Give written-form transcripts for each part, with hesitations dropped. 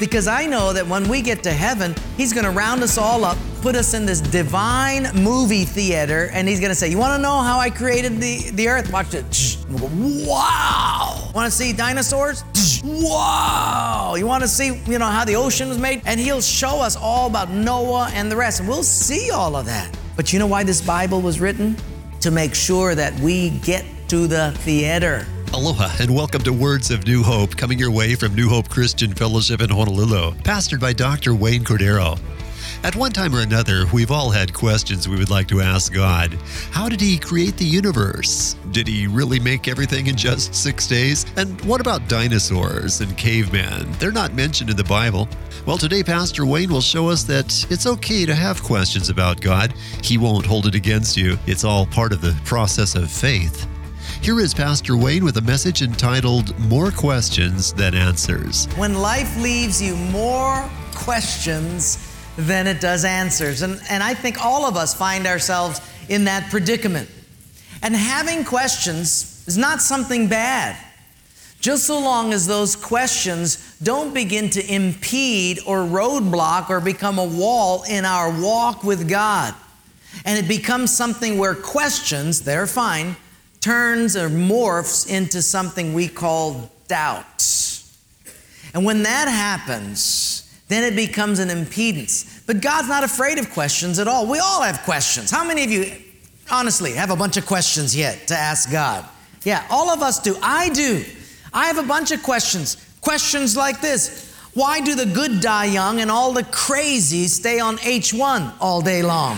Because I know that when we get to heaven, He's going to round us all up, put us in this divine movie theater, and He's going to say, you want to know how I created the earth? Watch it. We'll go, wow. Want to see dinosaurs? Wow. You want to see, how the ocean was made? And He'll show us all about Noah and the rest, and we'll see all of that. But you know why this Bible was written? To make sure that we get to the theater. Aloha and welcome to Words of New Hope, coming your way from New Hope Christian Fellowship in Honolulu, pastored by Dr. Wayne Cordero. At one time or another, we've all had questions we would like to ask God. How did He create the universe? Did He really make everything in just 6 days? And what about dinosaurs and cavemen? They're not mentioned in the Bible. Well, today Pastor Wayne will show us that it's okay to have questions about God. He won't hold it against you. It's all part of the process of faith. Here is Pastor Wayne with a message entitled, More Questions Than Answers. When life leaves you more questions than it does answers. And I think all of us find ourselves in that predicament. And having questions is not something bad, just so long as those questions don't begin to impede or roadblock or become a wall in our walk with God. And it becomes something where questions, they're fine, turns or morphs into something we call doubt. And when that happens, then it becomes an impedance. But God's not afraid of questions at all. We all have questions. How many of you, honestly, have a bunch of questions yet to ask God? Yeah, all of us do. I do. I have a bunch of questions. Questions like this. Why do the good die young and all the crazies stay on H1 all day long?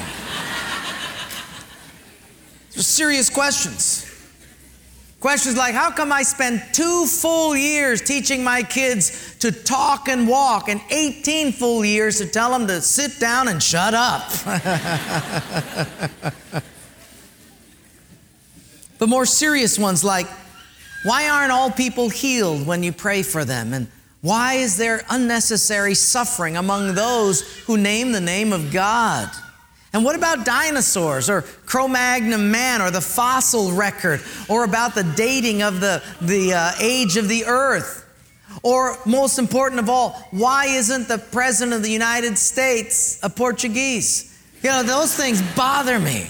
They're serious questions. Questions like, how come I spend 2 full years teaching my kids to talk and walk and 18 full years to tell them to sit down and shut up? But more serious ones like, why aren't all people healed when you pray for them? And why is there unnecessary suffering among those who name the name of God? And what about dinosaurs or Cro-Magnon man or the fossil record or about the dating of the age of the earth? Or most important of all, why isn't the President of the United States a Portuguese? Those things bother me.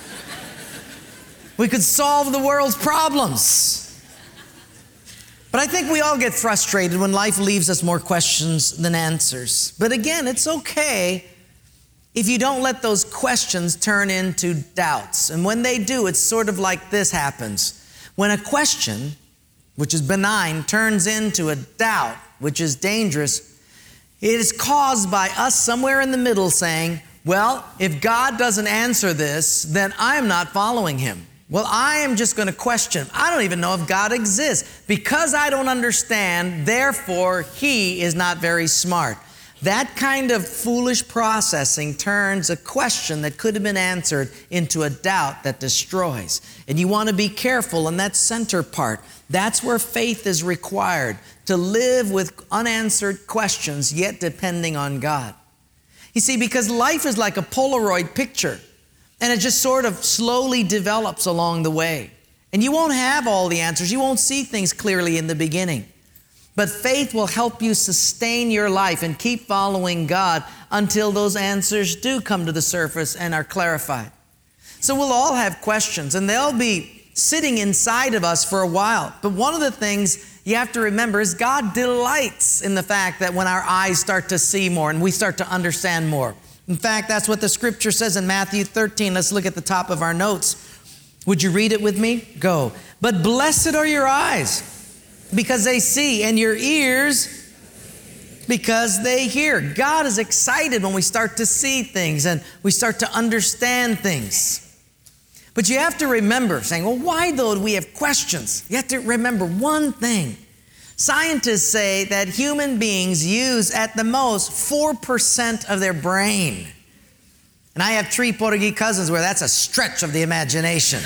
We could solve the world's problems. But I think we all get frustrated when life leaves us more questions than answers. But again, it's okay if you don't let those questions turn into doubts. And when they do, it's sort of like this happens. When a question, which is benign, turns into a doubt, which is dangerous, it is caused by us somewhere in the middle saying, well, if God doesn't answer this, then I'm not following Him. Well, I am just going to question Him. I don't even know if God exists. Because I don't understand, therefore, He is not very smart. That kind of foolish processing turns a question that could have been answered into a doubt that destroys. And you want to be careful in that center part. That's where faith is required, to live with unanswered questions, yet depending on God. You see, because life is like a Polaroid picture, and it just sort of slowly develops along the way. And you won't have all the answers. You won't see things clearly in the beginning. But faith will help you sustain your life and keep following God until those answers do come to the surface and are clarified. So we'll all have questions, and they'll be sitting inside of us for a while. But one of the things you have to remember is God delights in the fact that when our eyes start to see more and we start to understand more. In fact, that's what the scripture says in Matthew 13. Let's look at the top of our notes. Would you read it with me? Go. But blessed are your eyes, because they see, and your ears, because they hear. God is excited when we start to see things and we start to understand things. But you have to remember, saying, well, why though do we have questions? You have to remember one thing. Scientists say that human beings use at the most 4% of their brain. And I have 3 Portuguese cousins where that's a stretch of the imagination.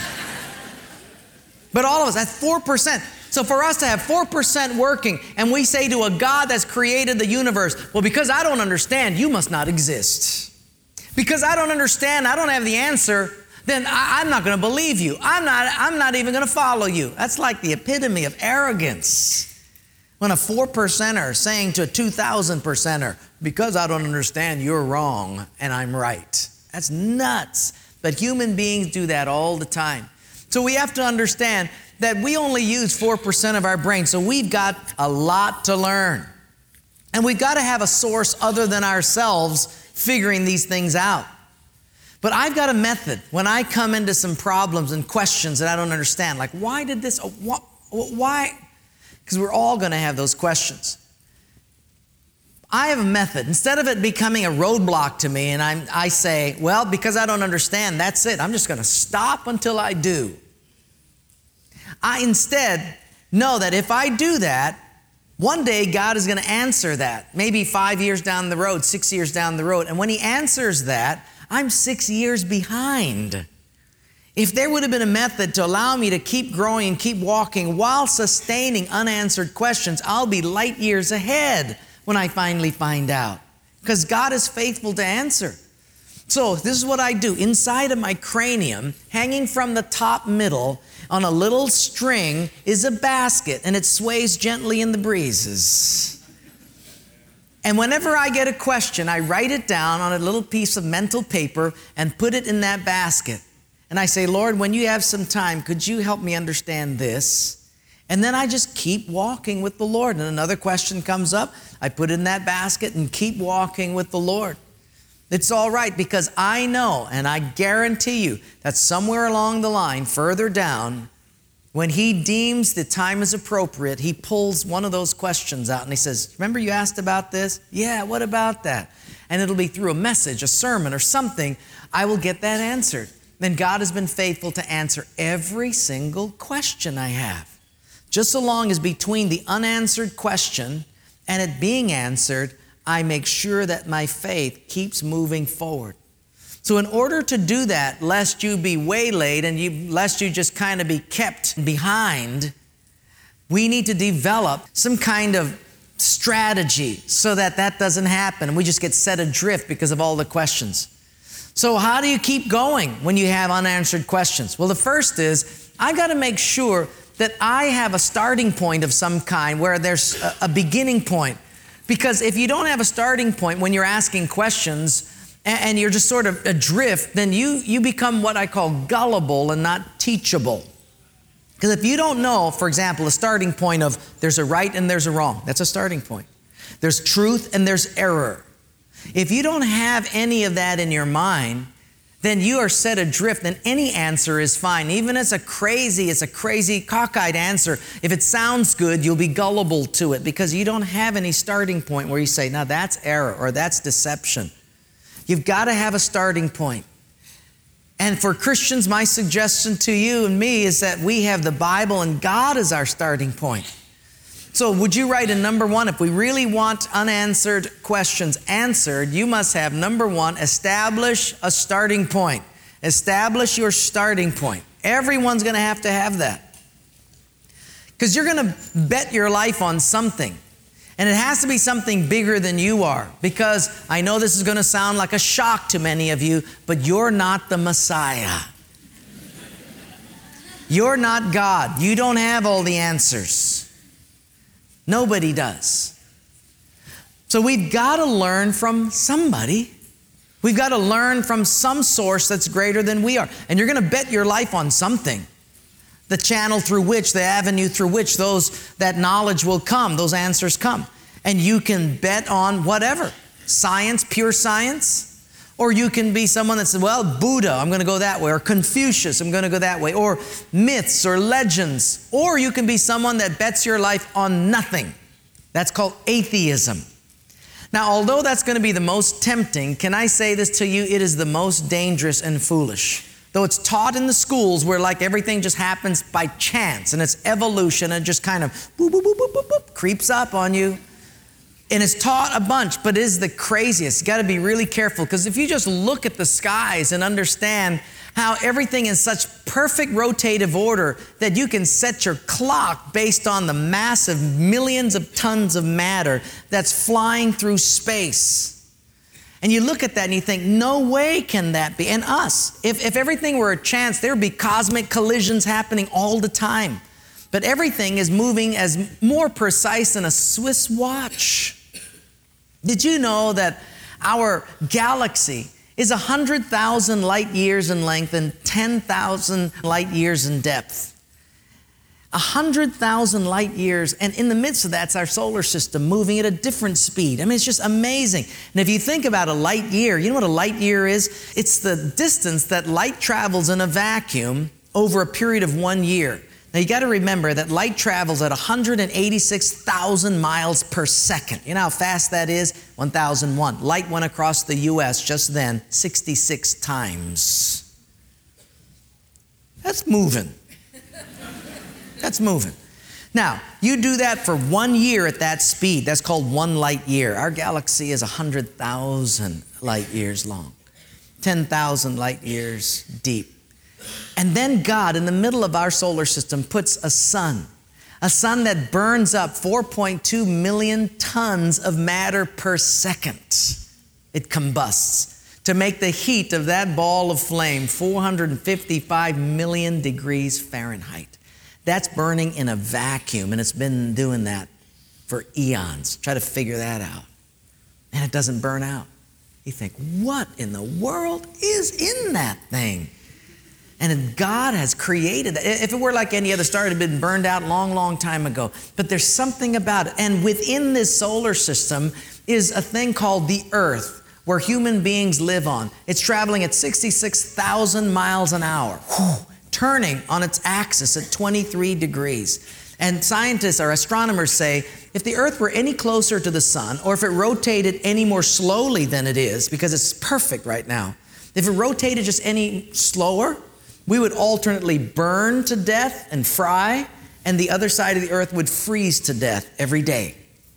But all of us, that's 4%. So for us to have 4% working, and we say to a God that's created the universe, well, because I don't understand, you must not exist. Because I don't understand, I don't have the answer, then I'm not going to believe you. I'm not even going to follow you. That's like the epitome of arrogance. When a 4%er saying to a 2,000%er, because I don't understand, you're wrong and I'm right. That's nuts. But human beings do that all the time. So we have to understand that we only use 4% of our brain. So we've got a lot to learn. And we've got to have a source other than ourselves figuring these things out. But I've got a method when I come into some problems and questions that I don't understand. Like, why did this, why? Because we're all going to have those questions. I have a method. Instead of it becoming a roadblock to me and I say, well, because I don't understand, that's it. I'm just going to stop until I do. I instead know that if I do that, one day God is going to answer that. Maybe 5 years down the road, 6 years down the road. And when He answers that, I'm 6 years behind. If there would have been a method to allow me to keep growing and keep walking while sustaining unanswered questions, I'll be light years ahead when I finally find out. Because God is faithful to answer. So this is what I do. Inside of my cranium, hanging from the top middle, on a little string is a basket, and it sways gently in the breezes. And whenever I get a question, I write it down on a little piece of mental paper and put it in that basket. And I say, Lord, when you have some time, could you help me understand this? And then I just keep walking with the Lord. And another question comes up, I put it in that basket and keep walking with the Lord. It's all right, because I know and I guarantee you that somewhere along the line, further down, when He deems the time is appropriate, He pulls one of those questions out and He says, remember you asked about this? Yeah, what about that? And it'll be through a message, a sermon, or something, I will get that answered. Then God has been faithful to answer every single question I have. Just so long as between the unanswered question and it being answered, I make sure that my faith keeps moving forward. So in order to do that, lest you be waylaid and lest you just kind of be kept behind, we need to develop some kind of strategy so that that doesn't happen and we just get set adrift because of all the questions. So how do you keep going when you have unanswered questions? Well, the first is I've got to make sure that I have a starting point of some kind where there's a beginning point. Because if you don't have a starting point when you're asking questions and you're just sort of adrift, then you become what I call gullible and not teachable. Because if you don't know, for example, a starting point of there's a right and there's a wrong, that's a starting point. There's truth and there's error. If you don't have any of that in your mind, then you are set adrift and any answer is fine. Even if it's a crazy cockeyed answer, if it sounds good, you'll be gullible to it because you don't have any starting point where you say, now that's error or that's deception. You've got to have a starting point. And for Christians, my suggestion to you and me is that we have the Bible and God is our starting point. So would you write in number one, if we really want unanswered questions answered, you must have number one, establish a starting point. Establish your starting point. Everyone's going to have that. Because you're going to bet your life on something. And it has to be something bigger than you are. Because I know this is going to sound like a shock to many of you, but you're not the Messiah. You're not God. You don't have all the answers. Nobody does. So we've got to learn from somebody. We've got to learn from some source that's greater than we are. And you're going to bet your life on something. The channel through which, the avenue through which that knowledge will come, those answers come. And you can bet on whatever. Science, pure science. Or you can be someone that says, well, Buddha, I'm going to go that way. Or Confucius, I'm going to go that way. Or myths or legends. Or you can be someone that bets your life on nothing. That's called atheism. Now, although that's going to be the most tempting, can I say this to you? It is the most dangerous and foolish. Though it's taught in the schools where like everything just happens by chance and it's evolution and it just kind of boop, boop, boop, boop, boop, boop, creeps up on you. And it's taught a bunch, but it is the craziest. You got to be really careful because if you just look at the skies and understand how everything is such perfect rotative order that you can set your clock based on the massive millions of tons of matter that's flying through space. And you look at that and you think, no way can that be. And us, if everything were a chance, there would be cosmic collisions happening all the time. but everything is moving as more precise than a Swiss watch. Did you know that our galaxy is 100,000 light years in length and 10,000 light years in depth? 100,000 light years, and in the midst of that's our solar system moving at a different speed. I mean, it's just amazing. And if you think about a light year, you know what a light year is? It's the distance that light travels in a vacuum over a period of 1 year. Now you got to remember that light travels at 186,000 miles per second. You know how fast that is? 1,001. Light went across the U.S. just then 66 times. That's moving. That's moving. Now, you do that for 1 year at that speed. That's called 1 light year. Our galaxy is 100,000 light years long, 10,000 light years deep. And then God, in the middle of our solar system, puts a sun that burns up 4.2 million tons of matter per second. It combusts to make the heat of that ball of flame 455 million degrees Fahrenheit. That's burning in a vacuum, and it's been doing that for eons. Try to figure that out. And it doesn't burn out. You think, what in the world is in that thing? And God has created that. If it were like any other star, it had been burned out long, long time ago. But there's something about it. And within this solar system is a thing called the Earth, where human beings live on. It's traveling at 66,000 miles an hour. Turning on its axis at 23 degrees. And scientists or astronomers say, if the Earth were any closer to the sun, or if it rotated any more slowly than it is, because it's perfect right now, if it rotated just any slower, we would alternately burn to death and fry, and the other side of the Earth would freeze to death every day.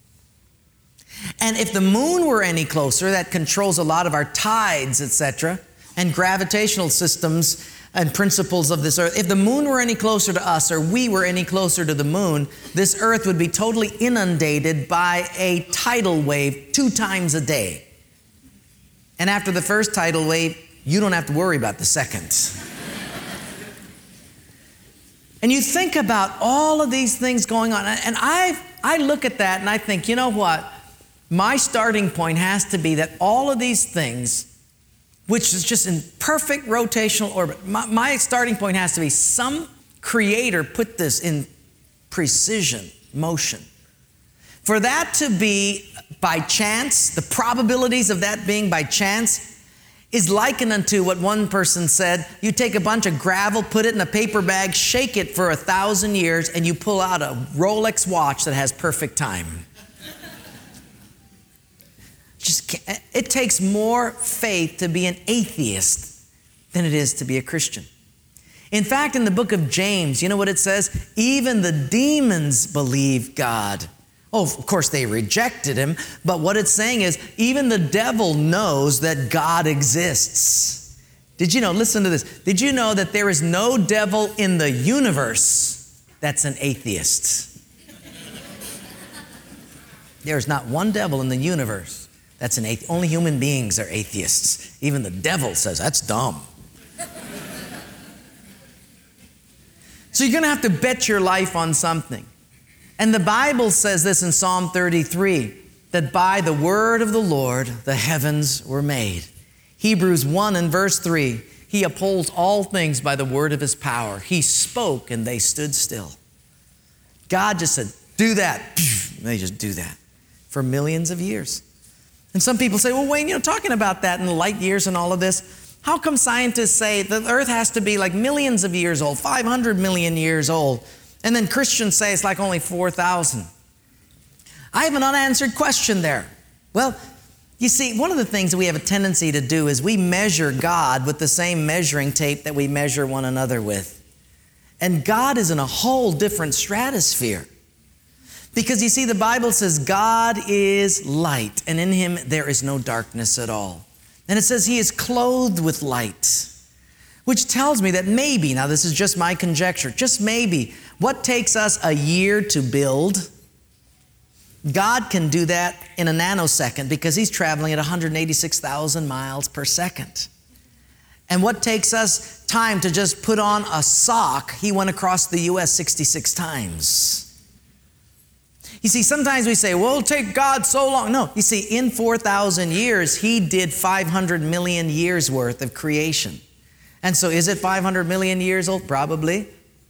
And if the moon were any closer, that controls a lot of our tides, etc., and gravitational systems and principles of this Earth. If the moon were any closer to us, or we were any closer to the moon, this Earth would be totally inundated by a tidal wave 2 times a day. And after the first tidal wave, you don't have to worry about the second. And you think about all of these things going on, and I look at that and I think, you know what? My starting point has to be that all of these things, which is just in perfect rotational orbit, my starting point has to be some creator put this in precision motion. For that to be by chance, the probabilities of that being by chance is likened unto what one person said: you take a bunch of gravel, put it in a paper bag, shake it for 1,000 years, and you pull out a Rolex watch that has perfect time. It takes more faith to be an atheist than it is to be a Christian. In fact, in the book of James, you know what it says? Even the demons believe God. Oh, of course, they rejected him, but what it's saying is even the devil knows that God exists. Did you know, listen to this, did you know that there is no devil in the universe that's an atheist? There's not one devil in the universe that's an atheist. Only human beings are atheists. Even the devil says, that's dumb. So you're going to have to bet your life on something. And the Bible says this in Psalm 33, that by the word of the Lord the heavens were made. Hebrews 1 and verse 3, he upholds all things by the word of his power. He spoke and they stood still. God just said, do that. And they just do that for millions of years. And some people say, well, Wayne, talking about that in the light years and all of this, how come scientists say the earth has to be like millions of years old, 500 million years old? And then Christians say it's like only 4,000. I have an unanswered question there. Well, you see, one of the things that we have a tendency to do is we measure God with the same measuring tape that we measure one another with. And God is in a whole different stratosphere. Because you see, the Bible says God is light, and in him there is no darkness at all. And it says he is clothed with light, which tells me that maybe, now this is just my conjecture, just maybe, what takes us a year to build, God can do that in a nanosecond because he's traveling at 186,000 miles per second. And what takes us time to just put on a sock, he went across the U.S. 66 times. You see, sometimes we say, well, it'll take God so long. No, you see, in 4,000 years, he did 500 million years worth of creation. And so is it 500 million years old? Probably,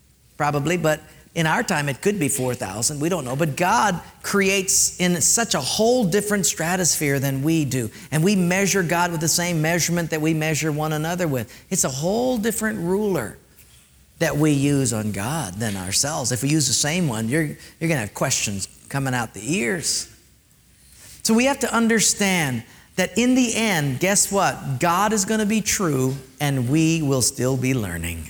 but in our time, it could be 4,000. We don't know. But God creates in such a whole different stratosphere than we do. And we measure God with the same measurement that we measure one another with. It's a whole different ruler that we use on God than ourselves. If we use the same one, you're going to have questions coming out the ears. So we have to understand that in the end, guess what? God is going to be true and we will still be learning.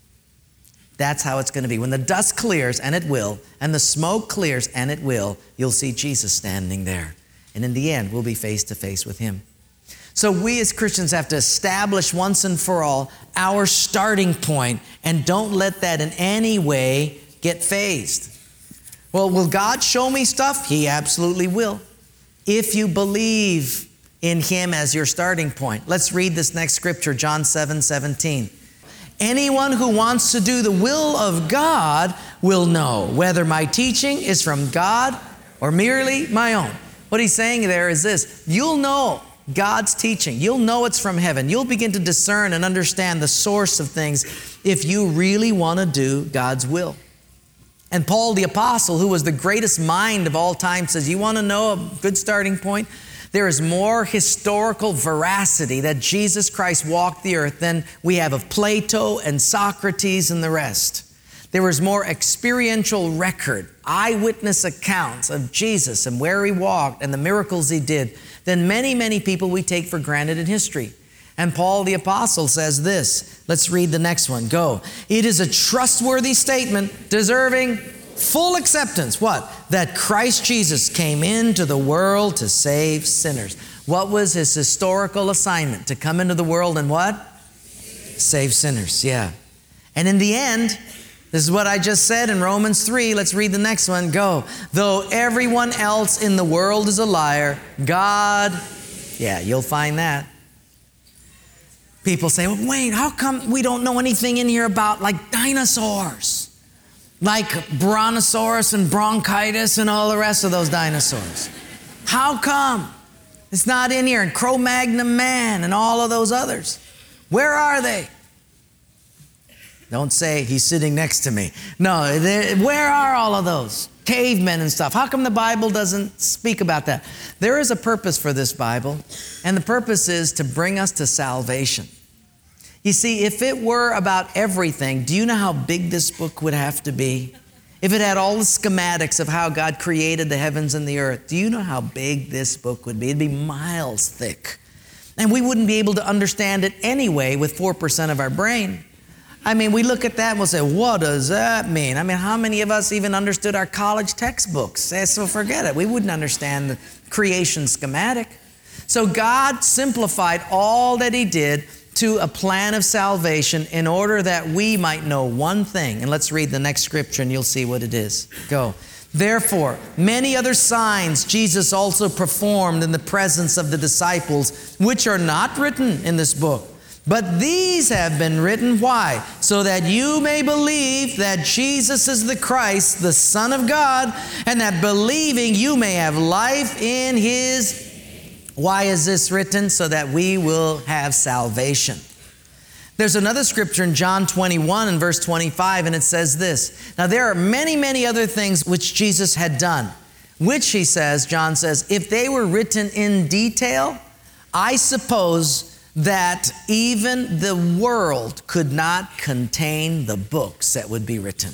That's how it's going to be. When the dust clears, and it will, and the smoke clears, and it will, you'll see Jesus standing there. And in the end, we'll be face to face with him. So we as Christians have to establish once and for all our starting point, and don't let that in any way get phased. Well, will God show me stuff? He absolutely will. If you believe in him as your starting point. Let's read this next scripture, John 7:17. Anyone who wants to do the will of God will know whether my teaching is from God or merely my own. What he's saying there is this: you'll know God's teaching. You'll know it's from heaven. You'll begin to discern and understand the source of things if you really want to do God's will. And Paul the Apostle, who was the greatest mind of all time, says, you want to know a good starting point? There is more historical veracity that Jesus Christ walked the earth than we have of Plato and Socrates and the rest. There was more experiential record, eyewitness accounts of Jesus and where he walked and the miracles he did than many, many people we take for granted in history. And Paul the Apostle says this. Let's read the next one. Go. It is a trustworthy statement deserving full acceptance. What? That Christ Jesus came into the world to save sinners. What was his historical assignment? To come into the world and what? Save sinners. Yeah. And in the end, this is what I just said in Romans 3. Let's read the next one. Go. Though everyone else in the world is a liar, God, yeah, you'll find that. People say, well, Wayne, how come we don't know anything in here about like dinosaurs? Like Brontosaurus and bronchitis and all the rest of those dinosaurs. How come it's not in here? And Cro-Magnon man and all of those others. Where are they? Don't say he's sitting next to me. No, where are all of those? Cavemen and stuff. How come the Bible doesn't speak about that? There is a purpose for this Bible, and the purpose is to bring us to salvation. You see, if it were about everything, do you know how big this book would have to be? If it had all the schematics of how God created the heavens and the earth, do you know how big this book would be? It'd be miles thick. And we wouldn't be able to understand it anyway with 4% of our brain. I mean, we look at that and we'll say, what does that mean? I mean, how many of us even understood our college textbooks? So forget it. We wouldn't understand the creation schematic. So God simplified all that he did to a plan of salvation in order that we might know one thing. And let's read the next scripture and you'll see what it is. Go. Therefore, many other signs Jesus also performed in the presence of the disciples, which are not written in this book. But these have been written, why? So that you may believe that Jesus is the Christ, the Son of God, and that believing you may have life in his. Why is this written? So that we will have salvation. There's another scripture in John 21 and verse 25, and it says this. Now there are many, many other things which Jesus had done, which he says, John says, if they were written in detail, I suppose that even the world could not contain the books that would be written.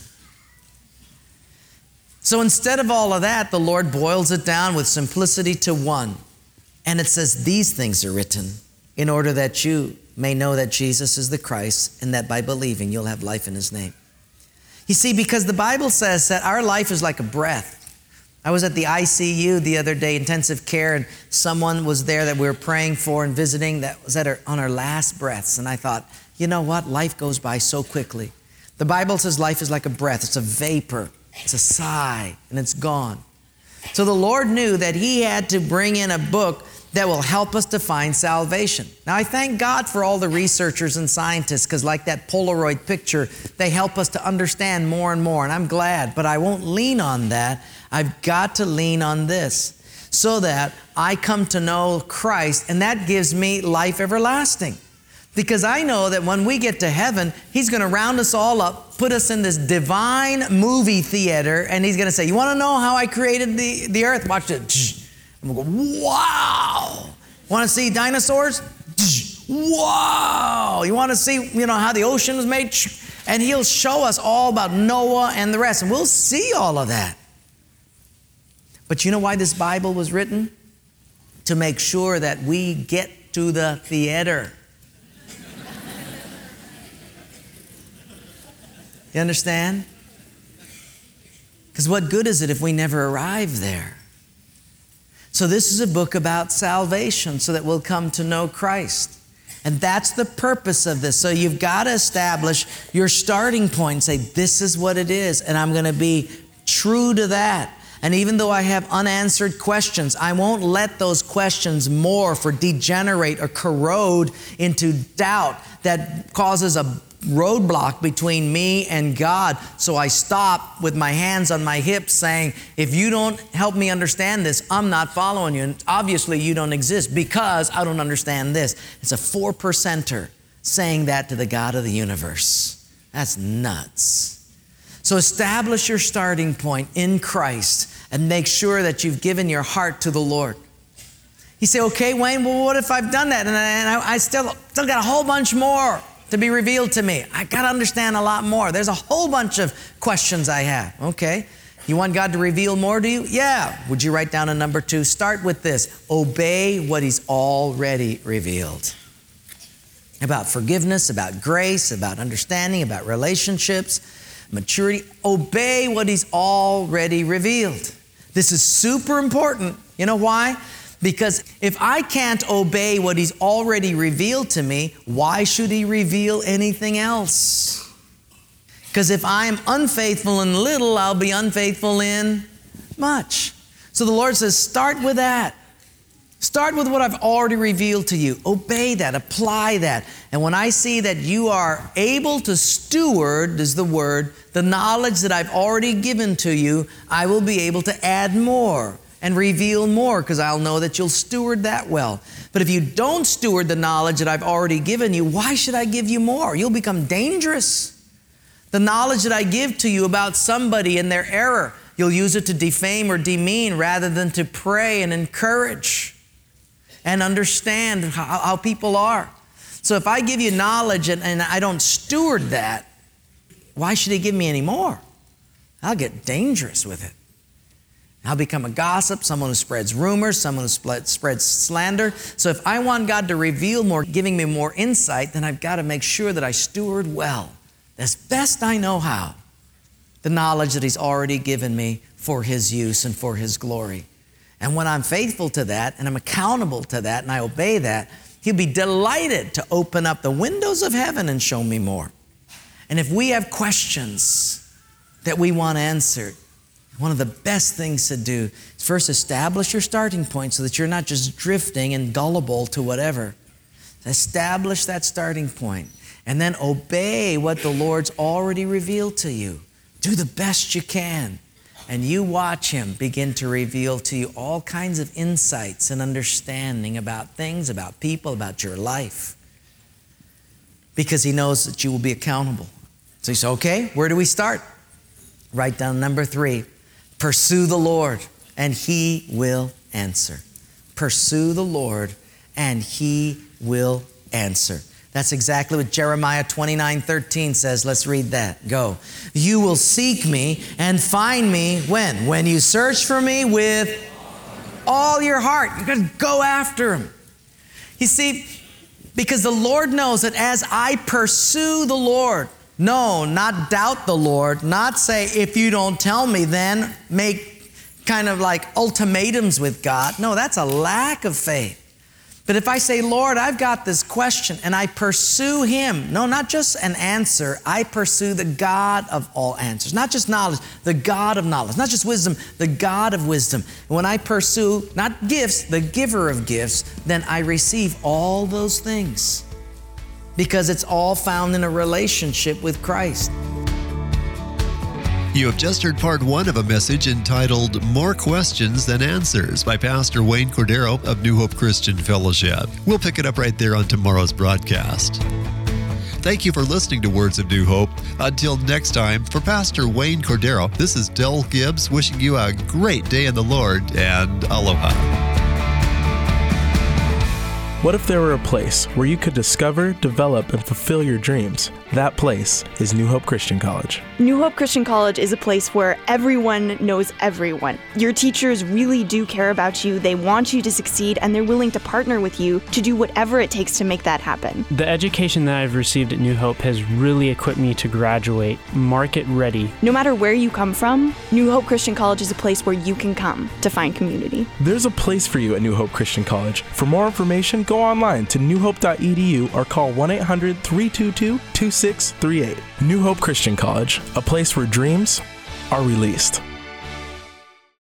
So instead of all of that, the Lord boils it down with simplicity to one. And it says, these things are written in order that you may know that Jesus is the Christ and that by believing you'll have life in his name. You see, because the Bible says that our life is like a breath. I was at the ICU the other day, intensive care, and someone was there that we were praying for and visiting that was on her last breaths. And I thought, you know what? Life goes by so quickly. The Bible says life is like a breath. It's a vapor. It's a sigh, and it's gone. So the Lord knew that he had to bring in a book that will help us to find salvation. Now, I thank God for all the researchers and scientists, because like that Polaroid picture, they help us to understand more and more, and I'm glad, but I won't lean on that. I've got to lean on this so that I come to know Christ, and that gives me life everlasting. Because I know that when we get to heaven, He's going to round us all up, put us in this divine movie theater, and He's going to say, you want to know how I created the earth? Watch it. And we'll go, wow. Want to see dinosaurs? Wow. You want to see, how the ocean was made? And He'll show us all about Noah and the rest, and we'll see all of that. But you know why this Bible was written? To make sure that we get to the theater. You understand? Because what good is it if we never arrive there? So this is a book about salvation so that we'll come to know Christ. And that's the purpose of this. So you've got to establish your starting point and say, this is what it is, and I'm going to be true to that. And even though I have unanswered questions, I won't let those questions morph or degenerate or corrode into doubt that causes a roadblock between me and God. So I stop with my hands on my hips saying, if you don't help me understand this, I'm not following you. And obviously you don't exist because I don't understand this. It's a 4%er saying that to the God of the universe. That's nuts. So establish your starting point in Christ and make sure that you've given your heart to the Lord. You say, okay, Wayne, well, what if I've done that? And I still got a whole bunch more to be revealed to me. I got to understand a lot more. There's a whole bunch of questions I have. Okay. You want God to reveal more to you? Yeah. Would you write down a number 2? Start with this. Obey what He's already revealed. About forgiveness, about grace, about understanding, about relationships, maturity. Obey what He's already revealed. This is super important. You know why? Because if I can't obey what He's already revealed to me, why should He reveal anything else? Because if I'm unfaithful in little, I'll be unfaithful in much. So the Lord says, start with that. Start with what I've already revealed to you. Obey that, apply that. And when I see that you are able to steward, is the word, the knowledge that I've already given to you, I will be able to add more and reveal more, because I'll know that you'll steward that well. But if you don't steward the knowledge that I've already given you, why should I give you more? You'll become dangerous. The knowledge that I give to you about somebody and their error, you'll use it to defame or demean rather than to pray and encourage and understand how people are. So if I give you knowledge and I don't steward that, why should He give me any more? I'll get dangerous with it. I'll become a gossip, someone who spreads rumors, someone who spreads slander. So if I want God to reveal more, giving me more insight, then I've got to make sure that I steward well, as best I know how, the knowledge that He's already given me for His use and for His glory. And when I'm faithful to that and I'm accountable to that and I obey that, He'll be delighted to open up the windows of heaven and show me more. And if we have questions that we want answered, one of the best things to do is first establish your starting point so that you're not just drifting and gullible to whatever. Establish that starting point and then obey what the Lord's already revealed to you. Do the best you can. And you watch Him begin to reveal to you all kinds of insights and understanding about things, about people, about your life. Because He knows that you will be accountable. So you say, okay, where do we start? Write down number 3. Pursue the Lord, and He will answer. Pursue the Lord, and He will answer. That's exactly what Jeremiah 29:13 says. Let's read that. Go. You will seek me and find me when? When you search for me with all your heart. You're going to go after Him. You see, because the Lord knows that as I pursue the Lord, no, not doubt the Lord, not say, if you don't tell me, then make kind of like ultimatums with God. No, that's a lack of faith. But if I say, Lord, I've got this question, and I pursue Him, no, not just an answer, I pursue the God of all answers. Not just knowledge, the God of knowledge. Not just wisdom, the God of wisdom. And when I pursue, not gifts, the giver of gifts, then I receive all those things. Because it's all found in a relationship with Christ. You have just heard part one of a message entitled More Questions Than Answers by Pastor Wayne Cordero of New Hope Christian Fellowship. We'll pick it up right there on tomorrow's broadcast. Thank you for listening to Words of New Hope. Until next time, for Pastor Wayne Cordero, this is Del Gibbs wishing you a great day in the Lord and aloha. What if there were a place where you could discover, develop, and fulfill your dreams? That place is New Hope Christian College. New Hope Christian College is a place where everyone knows everyone. Your teachers really do care about you, they want you to succeed, and they're willing to partner with you to do whatever it takes to make that happen. The education that I've received at New Hope has really equipped me to graduate market ready. No matter where you come from, New Hope Christian College is a place where you can come to find community. There's a place for you at New Hope Christian College. For more information, go online to newhope.edu or call 1-800-322-2638. New Hope Christian College, a place where dreams are released.